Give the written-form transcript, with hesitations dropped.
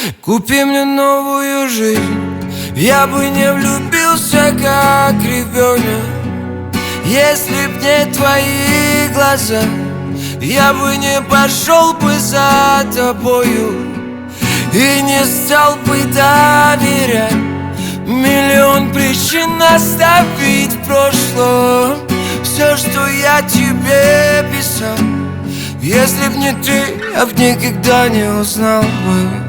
Купи мне новую жизнь. Я бы не влюбился, как ребенок, если б не твои глаза. Я бы не пошел бы за тобою и не стал бы доверять. Миллион причин оставить в прошлом все, что я тебе писал. Если б не ты, я б никогда не узнал бы.